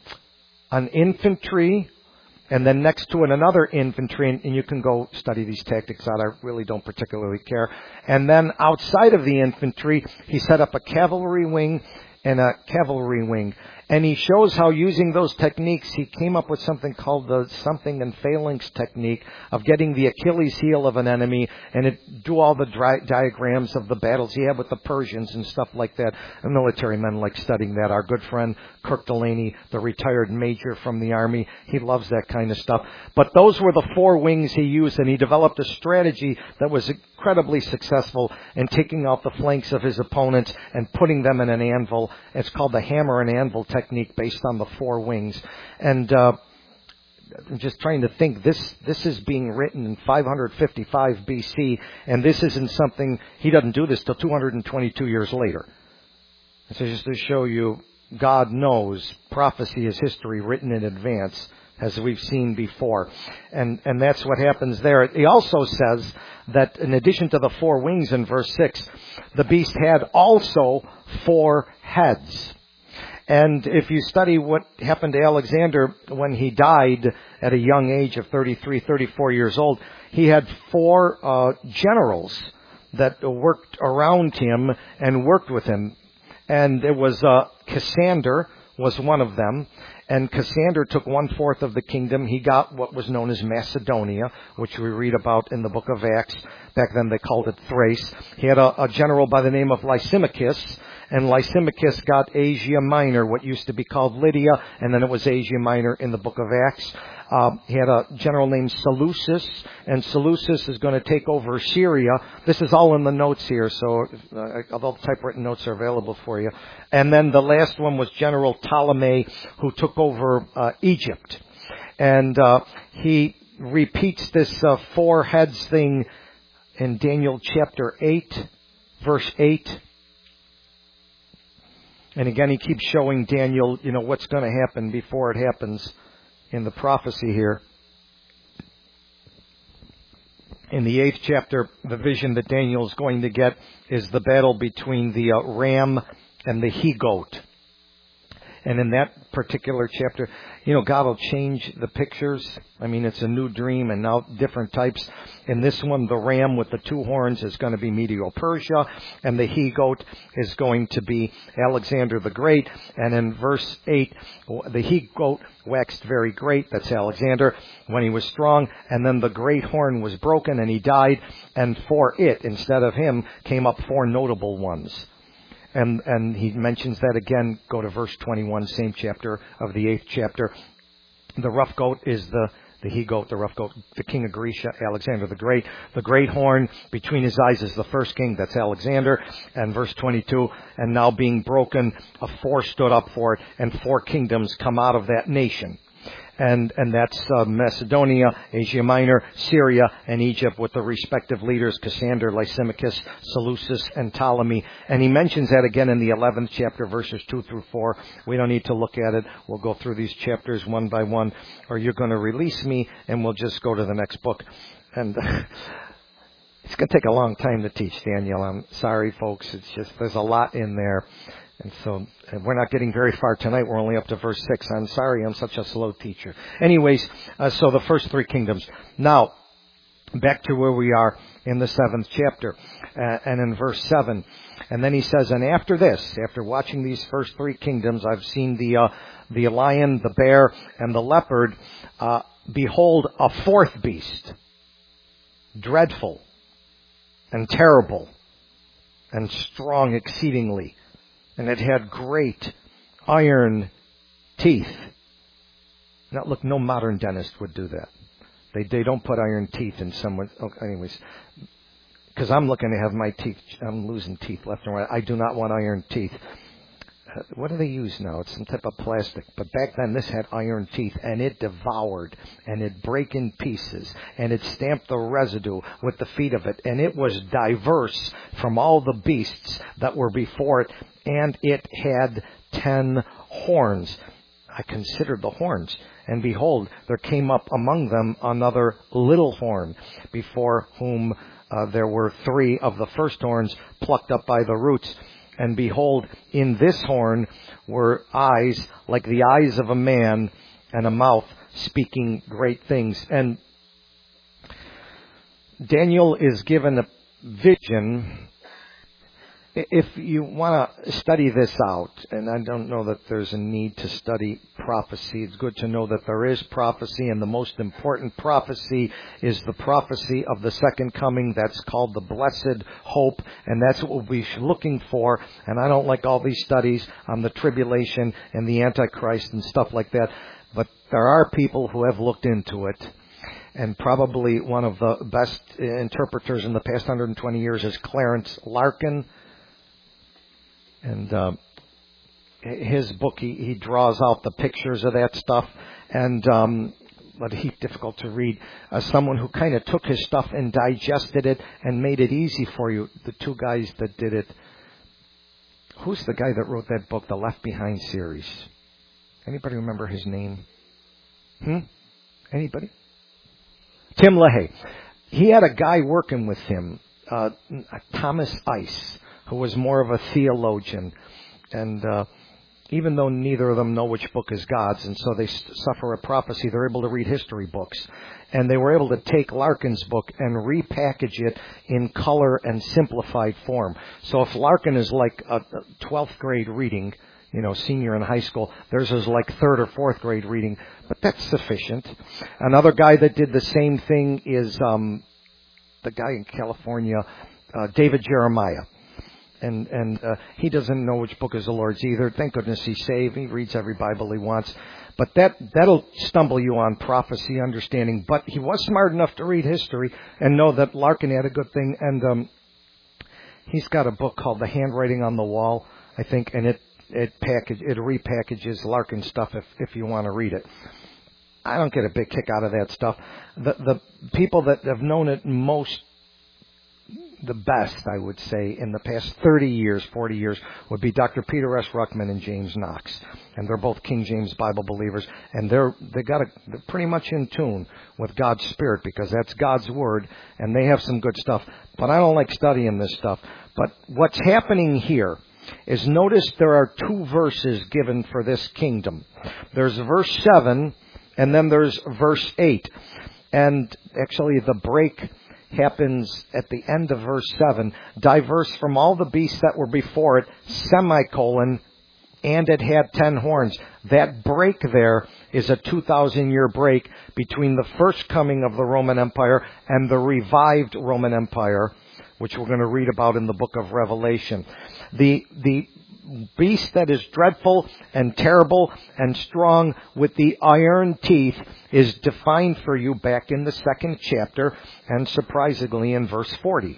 an infantry, and then next to it another infantry, and, and you can go study these tactics out. I really don't particularly care. And then outside of the infantry, he set up a cavalry wing and a cavalry wing. And he shows how, using those techniques, he came up with something called the something and phalanx technique of getting the Achilles heel of an enemy, and it do all the dri- diagrams of the battles he had with the Persians and stuff like that. And military men like studying that. Our good friend Kirk Delaney, the retired major from the Army, he loves that kind of stuff. But those were the four wings he used, and he developed a strategy that was incredibly successful in taking out the flanks of his opponents and putting them in an anvil. It's called the hammer and anvil technique, based on the four wings. And uh, I'm just trying to think, this this is being written in five fifty-five B C, and this isn't something, he doesn't do this till two hundred twenty-two years later. So just to show you, God knows prophecy is history written in advance, as we've seen before. And and that's what happens there. He also says that in addition to the four wings in verse six, the beast had also four heads. And if you study what happened to Alexander when he died at a young age of thirty-three, thirty-four years old, he had four uh, generals that worked around him and worked with him. And it was uh, Cassander was one of them. And Cassander took one-fourth of the kingdom. He got what was known as Macedonia, which we read about in the book of Acts. Back then they called it Thrace. He had a, a general by the name of Lysimachus, and Lysimachus got Asia Minor, what used to be called Lydia, and then it was Asia Minor in the book of Acts. Uh, he had a general named Seleucus, and Seleucus is going to take over Syria. This is all in the notes here, so uh, although typewritten notes are available for you. And then the last one was General Ptolemy, who took over uh, Egypt. And uh, he repeats this uh, four heads thing in Daniel chapter eight, verse eight. And again, he keeps showing Daniel, you know, what's going to happen before it happens in the prophecy here. In the eighth chapter, the vision that Daniel is going to get is the battle between the uh, ram and the he-goat. And in that particular chapter, you know, God will change the pictures. I mean, it's a new dream and now different types. In this one, the ram with the two horns is going to be Medo-Persia, and the he-goat is going to be Alexander the Great. And in verse eight, the he-goat waxed very great. That's Alexander when he was strong. And then the great horn was broken and he died. And for it, instead of him, came up four notable ones. And and he mentions that again. Go to verse twenty-one, same chapter of the eighth chapter. The rough goat is the, the he-goat, the rough goat, the king of Grecia, Alexander the Great. The great horn between his eyes is the first king, that's Alexander. And verse twenty-two, and now being broken, a four stood up for it, and four kingdoms come out of that nation. And and that's uh, Macedonia, Asia Minor, Syria, and Egypt, with the respective leaders, Cassander, Lysimachus, Seleucus, and Ptolemy. And he mentions that again in the eleventh chapter, verses two through four. We don't need to look at it. We'll go through these chapters one by one, or you're going to release me, and we'll just go to the next book. And it's going to take a long time to teach, Daniel. I'm sorry, folks. It's just, there's a lot in there. And so we're not getting very far tonight. We're only up to verse six. I'm sorry, I'm such a slow teacher. Anyways, uh, so the first three kingdoms. Now, back to where we are in the seventh chapter. Uh, and in verse seven. And then he says, and after this, after watching these first three kingdoms, I've seen the uh, the lion, the bear, and the leopard. Uh, behold, a fourth beast, dreadful and terrible and strong exceedingly. And it had great iron teeth. Now, look, no modern dentist would do that. They they don't put iron teeth in someone. Okay, anyways, because I'm looking to have my teeth, I'm losing teeth left and right. I do not want iron teeth. Uh, what do they use now? It's some type of plastic. But back then this had iron teeth, and it devoured, and it break in pieces, and it stamped the residue with the feet of it, and it was diverse from all the beasts that were before it, and it had ten horns. I considered the horns, and behold, there came up among them another little horn, before whom uh, there were three of the first horns plucked up by the roots. And behold, in this horn were eyes like the eyes of a man, and a mouth speaking great things. And Daniel is given a vision. If you want to study this out, and I don't know that there's a need to study prophecy, it's good to know that there is prophecy, and the most important prophecy is the prophecy of the second coming. That's called the blessed hope, and that's what we'll be looking for. And I don't like all these studies on the tribulation and the Antichrist and stuff like that, but there are people who have looked into it. And probably one of the best interpreters in the past one hundred twenty years is Clarence Larkin. And uh, his book, he, he draws out the pictures of that stuff. And um, but he's difficult to read. Uh, someone who kind of took his stuff and digested it and made it easy for you. The two guys that did it. Who's the guy that wrote that book, the Left Behind series? Anybody remember his name? Hmm? Anybody? Tim LaHaye. He had a guy working with him, uh, Thomas Ice, who was more of a theologian. And uh, even though neither of them know which book is God's, and so they suffer a prophecy, they're able to read history books. And they were able to take Larkin's book and repackage it in color and simplified form. So if Larkin is like a twelfth grade reading, you know, senior in high school, theirs is like third or fourth grade reading, but that's sufficient. Another guy that did the same thing is um, the guy in California, uh, David Jeremiah. And and uh, he doesn't know which book is the Lord's either. Thank goodness he's saved. He reads every Bible he wants. But that, that'll stumble you on prophecy understanding. But he was smart enough to read history and know that Larkin had a good thing. And um, he's got a book called The Handwriting on the Wall, I think. And it it package it repackages Larkin stuff if, if you want to read it. I don't get a big kick out of that stuff. The, the people that have known it most, the best, I would say, in the past thirty years, forty years, would be Doctor Peter S. Ruckman and James Knox. And they're both King James Bible believers. And they're, they got a, they're pretty much in tune with God's Spirit, because that's God's Word, and they have some good stuff. But I don't like studying this stuff. But what's happening here is, notice there are two verses given for this kingdom. There's verse seven, and then there's verse eight. And actually the break happens at the end of verse seven. Diverse from all the beasts that were before it, semicolon, and it had ten horns. That break there is a two thousand year break between the first coming of the Roman Empire and the revived Roman Empire, which we're going to read about in the book of Revelation. The, the beast that is dreadful and terrible and strong with the iron teeth is defined for you back in the second chapter, and surprisingly in verse forty.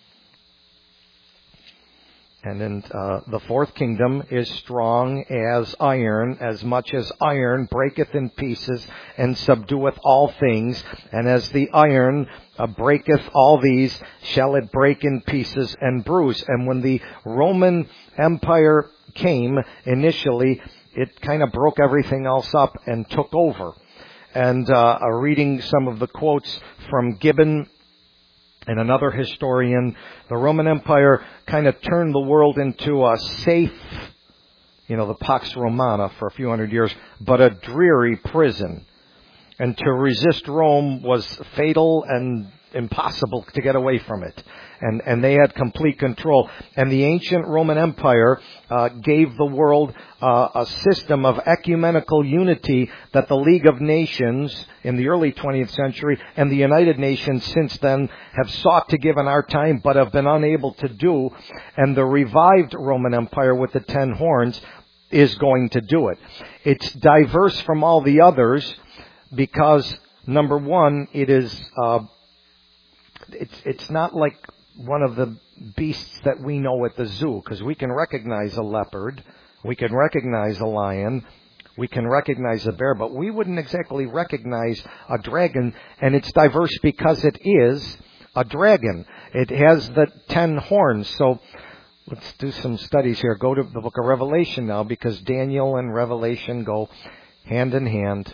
And then uh, the fourth kingdom is strong as iron, as much as iron breaketh in pieces and subdueth all things. And as the iron uh, breaketh all these, shall it break in pieces and bruise. And when the Roman Empire came initially, it kind of broke everything else up and took over. And uh, reading some of the quotes from Gibbon and another historian, the Roman Empire kind of turned the world into a safe, you know, the Pax Romana for a few hundred years, but a dreary prison. And to resist Rome was fatal and impossible to get away from it. And, and they had complete control. And the ancient Roman Empire uh, gave the world uh, a system of ecumenical unity that the League of Nations in the early twentieth century and the United Nations since then have sought to give in our time, but have been unable to do. And the revived Roman Empire with the ten horns is going to do it. It's diverse from all the others because, number one, it is... Uh, It's it's not like one of the beasts that we know at the zoo, because we can recognize a leopard, we can recognize a lion, we can recognize a bear, but we wouldn't exactly recognize a dragon, and it's diverse because it is a dragon. It has the ten horns. So let's do some studies here. Go to the book of Revelation now, because Daniel and Revelation go hand in hand.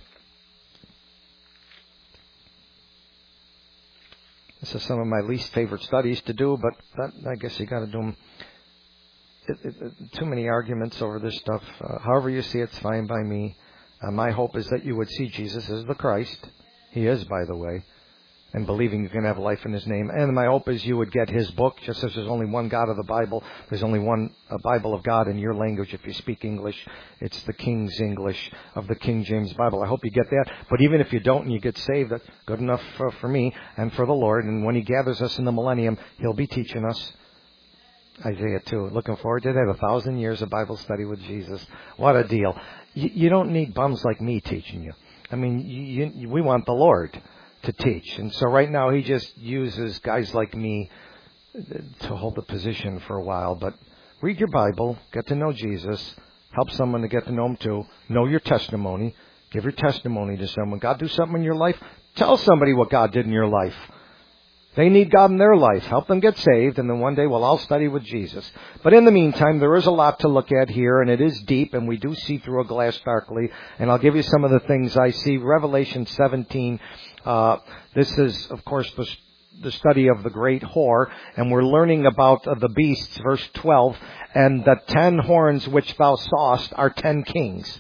This is some of my least favorite studies to do, but that, I guess you got to do them. It, it, it, too many arguments over this stuff. Uh, however you see it's fine by me. Uh, my hope is that you would see Jesus as the Christ. He is, by the way. And believing you can have life in His name. And my hope is you would get His book, just as there's only one God of the Bible. There's only one uh, Bible of God in your language. If you speak English, it's the King's English of the King James Bible. I hope you get that. But even if you don't and you get saved, that's good enough for, for me and for the Lord. And when He gathers us in the millennium, He'll be teaching us. Isaiah two. Looking forward to that. A thousand years of Bible study with Jesus. What a deal. You, you don't need bums like me teaching you. I mean, you, you, we want the Lord to teach. And so right now He just uses guys like me to hold the position for a while. But read your Bible, get to know Jesus, help someone to get to know Him too, know your testimony, give your testimony to someone. God do something in your life, tell somebody what God did in your life. They need God in their life. Help them get saved, and then one day we'll all study with Jesus. But in the meantime, there is a lot to look at here, and it is deep, and we do see through a glass darkly. And I'll give you some of the things I see. Revelation seventeen, uh, this is, of course, the, the study of the great whore, and we're learning about uh, the beasts, verse twelve, and the ten horns which thou sawest are ten kings,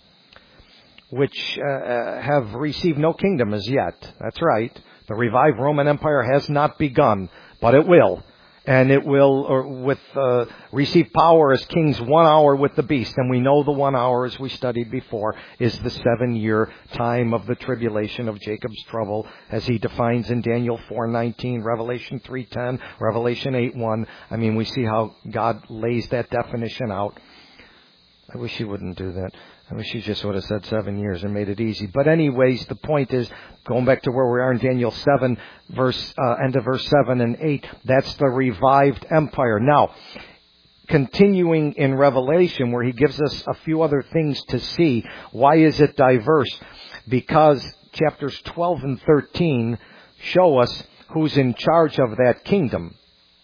which uh, have received no kingdom as yet. That's right. The revived Roman Empire has not begun, but it will. And it will or with uh, receive power as kings one hour with the beast. And we know the one hour, as we studied before, is the seven-year time of the tribulation of Jacob's trouble, as he defines in Daniel four nineteen, Revelation three ten, Revelation eight one. I mean, we see how God lays that definition out. I wish He wouldn't do that. I wish He just would have said seven years and made it easy. But anyways, the point is, going back to where we are in Daniel seven, verse uh, end of verse seven and eight, that's the revived empire. Now, continuing in Revelation, where he gives us a few other things to see. Why is it diverse? Because chapters twelve and thirteen show us who's in charge of that kingdom.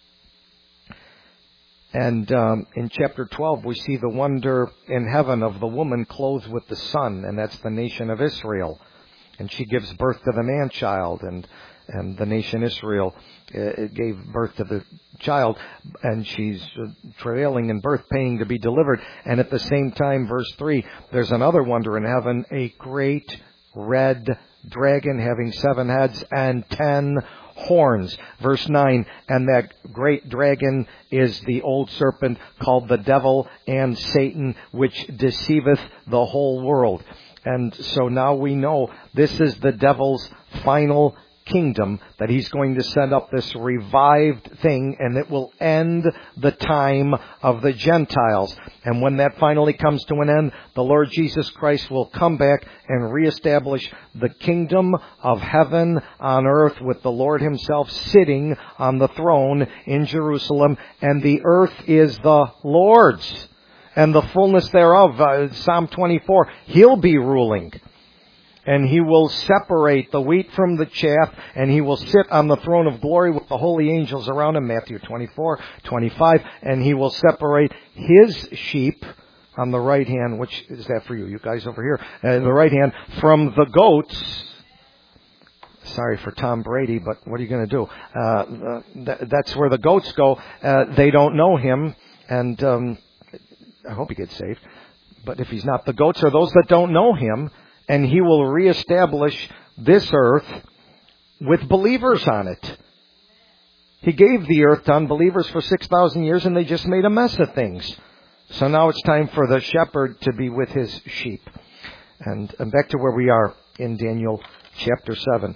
And um, in chapter twelve, we see the wonder in heaven of the woman clothed with the sun, and that's the nation of Israel. And she gives birth to the man-child, and and the nation Israel uh, gave birth to the child, and she's uh, travailing in birth, pain to be delivered. And at the same time, verse three, there's another wonder in heaven, a great red dragon having seven heads and ten horns. Verse nine, and that great dragon is the old serpent called the devil and Satan, which deceiveth the whole world. And so now we know this is the devil's final kingdom, that he's going to set up this revived thing, and it will end the time of the Gentiles. And when that finally comes to an end, the Lord Jesus Christ will come back and reestablish the kingdom of heaven on earth, with the Lord Himself sitting on the throne in Jerusalem. And the earth is the Lord's, and the fullness thereof. Uh, Psalm twenty-four, He'll be ruling. And He will separate the wheat from the chaff, and He will sit on the throne of glory with the holy angels around Him, Matthew twenty-four, twenty-five, and He will separate His sheep on the right hand, which is that for you, you guys over here, uh, the right hand, from the goats. Sorry for Tom Brady, but what are you going to do? Uh, th- that's where the goats go. Uh, they don't know Him, and um, I hope he gets saved. But if he's not, the goats are those that don't know Him. And He will reestablish this earth with believers on it. He gave the earth to unbelievers for six thousand years, and they just made a mess of things. So now it's time for the shepherd to be with his sheep. And, and back to where we are in Daniel chapter seven.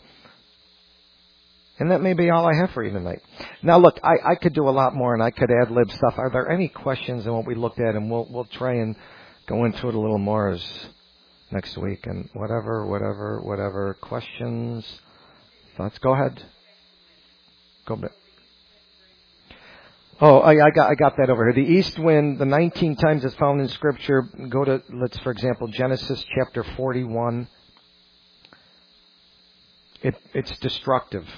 And that may be all I have for you tonight. Now look, I, I could do a lot more, and I could ad-lib stuff. Are there any questions on what we looked at? And we'll, we'll try and go into it a little more as next week, and whatever, whatever, whatever. Questions, thoughts? Go ahead. Go back. Oh, I, I got I got that over here. The east wind, the nineteen times it's found in Scripture. Go to, let's, for example, Genesis chapter forty-one. It, it's destructive.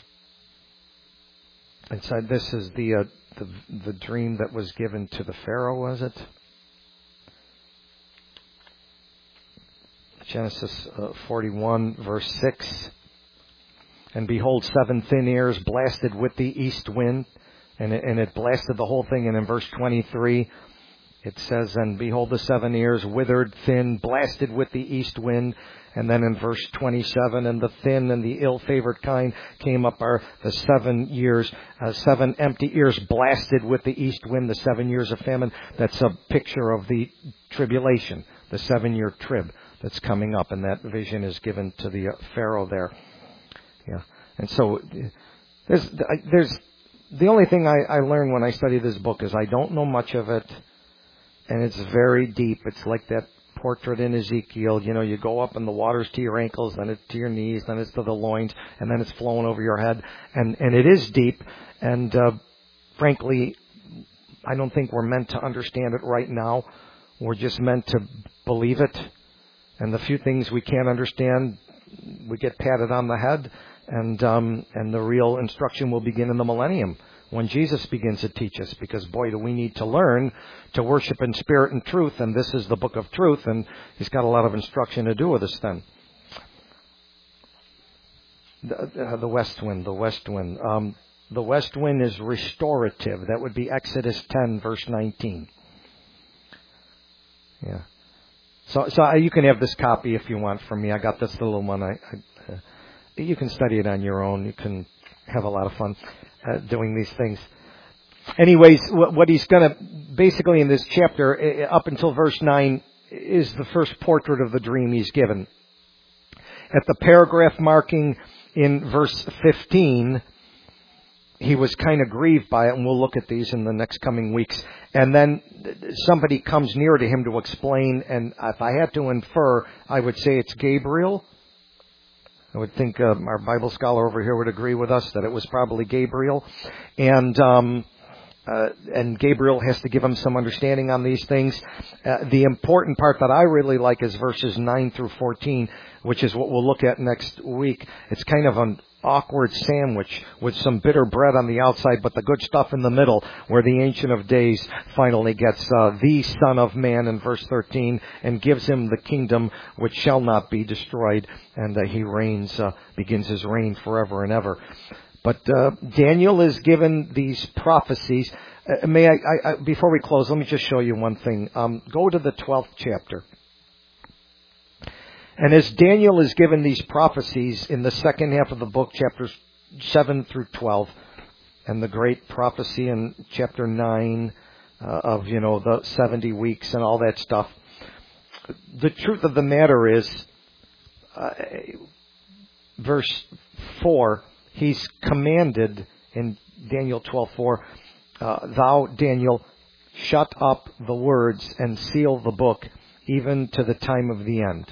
It said this is the, uh, the the dream that was given to the Pharaoh, was it? Genesis uh, forty-one, verse six. And behold, seven thin ears blasted with the east wind. And it, and it blasted the whole thing. And in verse twenty-three, it says, and behold, the seven ears withered, thin, blasted with the east wind. And then in verse twenty-seven, and the thin and the ill-favored kind came up are the seven years, uh, seven empty ears blasted with the east wind, the seven years of famine. That's a picture of the tribulation, the seven-year trib that's coming up. And that vision is given to the uh, Pharaoh there. Yeah. And so there's, there's, the only thing I, I learned when I study this book is I don't know much of it, and it's very deep. It's like that portrait in Ezekiel. You know, you go up and the water's to your ankles, then it's to your knees, then it's to the loins, and then it's flowing over your head. And, and it is deep, and uh, frankly, I don't think we're meant to understand it right now. We're just meant to believe it. And the few things we can't understand, we get patted on the head. And um, and the real instruction will begin in the millennium when Jesus begins to teach us. Because, boy, do we need to learn to worship in spirit and truth. And this is the book of truth. And he's got a lot of instruction to do with us then. The, uh, the west wind, the west wind. Um, the west wind is restorative. That would be Exodus ten, verse nineteen. Yeah. So, so you can have this copy if you want from me. I got this little one. I... I uh, You can study it on your own. You can have a lot of fun uh, doing these things. Anyways, what he's going to, basically in this chapter, up until verse nine, is the first portrait of the dream he's given. At the paragraph marking in verse fifteen, he was kind of grieved by it, and we'll look at these in the next coming weeks. And then somebody comes near to him to explain, and if I had to infer, I would say it's Gabriel. I would think uh, our Bible scholar over here would agree with us that it was probably Gabriel. And um, uh, and Gabriel has to give him some understanding on these things. Uh, the important part that I really like is verses nine through fourteen, which is what we'll look at next week. It's kind of an awkward sandwich with some bitter bread on the outside, but the good stuff in the middle, where the Ancient of Days finally gets uh, the Son of Man in verse thirteen and gives him the kingdom which shall not be destroyed, and uh, he reigns, uh, begins his reign forever and ever. But uh, Daniel is given these prophecies. Uh, may I, I, I, before we close, let me just show you one thing. Um, go to the twelfth chapter. And as Daniel is given these prophecies in the second half of the book, chapters seven through twelve, and the great prophecy in chapter nine uh, of, you know, the seventy weeks and all that stuff, the truth of the matter is, uh, verse four, he's commanded in Daniel twelve four, uh, thou, Daniel, shut up the words and seal the book, even to the time of the end.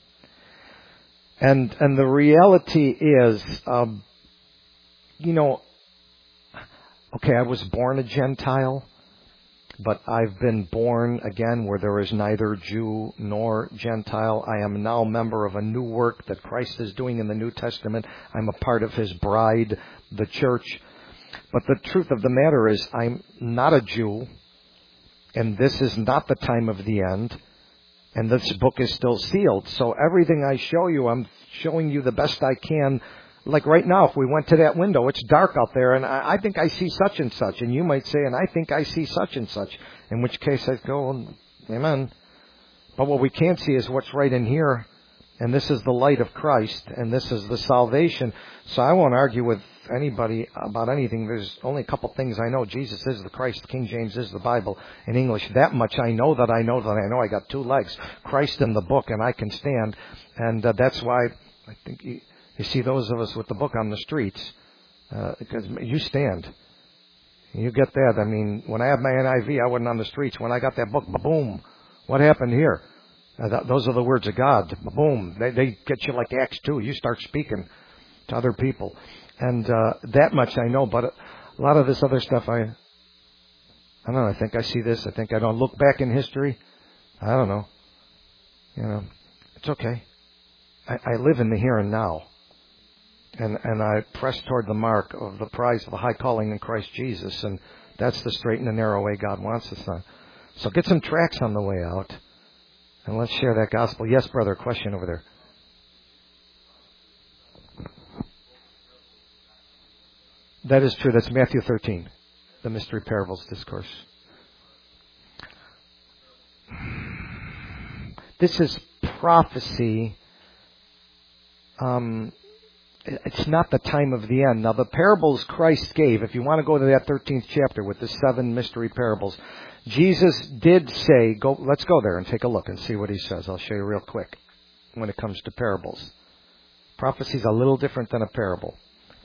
And and the reality is, um, you know, okay, I was born a Gentile, but I've been born again where there is neither Jew nor Gentile. I am now a member of a new work that Christ is doing in the New Testament. I'm a part of His bride, the church. But the truth of the matter is, I'm not a Jew, and this is not the time of the end. And this book is still sealed. So everything I show you, I'm showing you the best I can. Like right now, if we went to that window, it's dark out there, and I, I think I see such and such. And you might say, and I think I see such and such. In which case I go, amen. But what we can't see is what's right in here. And this is the light of Christ, and this is the salvation. So I won't argue with anybody about anything. There's only a couple things I know. Jesus is the Christ. King James is the Bible. In English, that much I know that I know that I know. I got two legs. Christ in the book, and I can stand. And uh, that's why I think you, you see those of us with the book on the streets, uh, because you stand. You get that. I mean, when I had my N I V, I wasn't on the streets. When I got that book, boom, what happened here? Uh, th- those are the words of God. Boom. They, they get you like Acts two. You start speaking to other people. And uh, that much I know, but a lot of this other stuff I I don't know. I think I see this. I think I don't look back in history. I don't know. You know, it's okay. I, I live in the here and now. And, and I press toward the mark of the prize of the high calling in Christ Jesus. And that's the straight and the narrow way God wants us on. So get some tracks on the way out. And let's share that gospel. Yes, brother, question over there. That is true. That's Matthew thirteen, the mystery parables discourse. This is prophecy. Um, it's not the time of the end. Now, the parables Christ gave, if you want to go to that thirteenth chapter with the seven mystery parables, Jesus did say, go. let's go there and take a look and see what he says. I'll show you real quick when it comes to parables. Prophecy is a little different than a parable.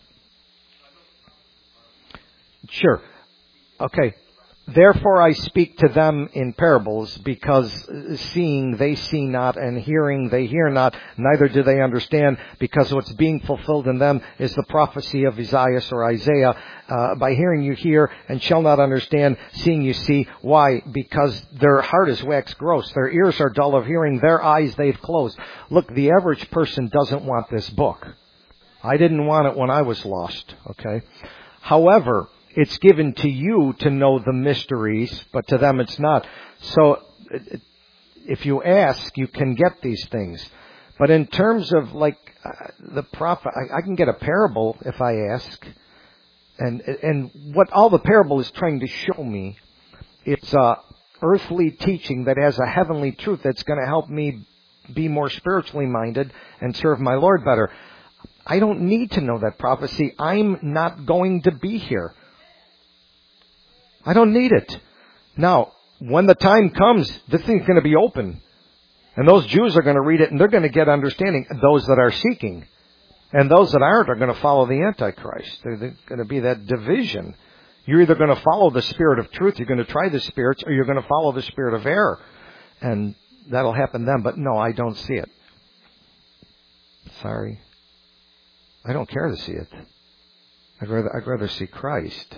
Sure. Okay. Therefore I speak to them in parables, because seeing they see not, and hearing they hear not, neither do they understand, because what's being fulfilled in them is the prophecy of Isaiah or Isaiah. Uh, by hearing you hear, and shall not understand, seeing you see. Why? Because their heart is waxed gross, their ears are dull of hearing, their eyes they've closed. Look, the average person doesn't want this book. I didn't want it when I was lost, okay? However, it's given to you to know the mysteries, but to them it's not. So if you ask, you can get these things. But in terms of like uh, the prophet, I, I can get a parable if I ask. And and what all the parable is trying to show me, it's uh, earthly teaching that has a heavenly truth that's going to help me be more spiritually minded and serve my Lord better. I don't need to know that prophecy. I'm not going to be here. I don't need it. Now, when the time comes, this thing's going to be open. And those Jews are going to read it and they're going to get understanding. Those that are seeking. And those that aren't are going to follow the Antichrist. There's going to be that division. You're either going to follow the spirit of truth, you're going to try the spirits, or you're going to follow the spirit of error. And that'll happen then. But no, I don't see it. Sorry. I don't care to see it. I'd rather, I'd rather see Christ.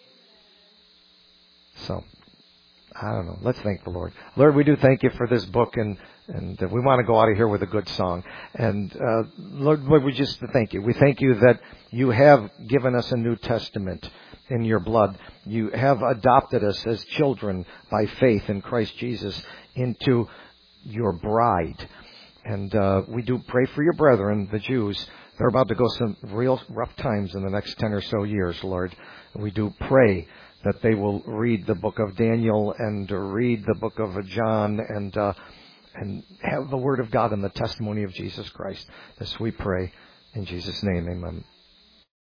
So, I don't know. Let's thank the Lord. Lord, we do thank you for this book, and, and we want to go out of here with a good song. And uh, Lord, Lord, we just thank you. We thank you that you have given us a New Testament in your blood. You have adopted us as children by faith in Christ Jesus into your bride. And uh, we do pray for your brethren, the Jews. They're about to go some real rough times in the next ten or so years, Lord. We do pray that they will read the book of Daniel and read the book of John and uh, and have the Word of God and the testimony of Jesus Christ. This we pray in Jesus' name, amen.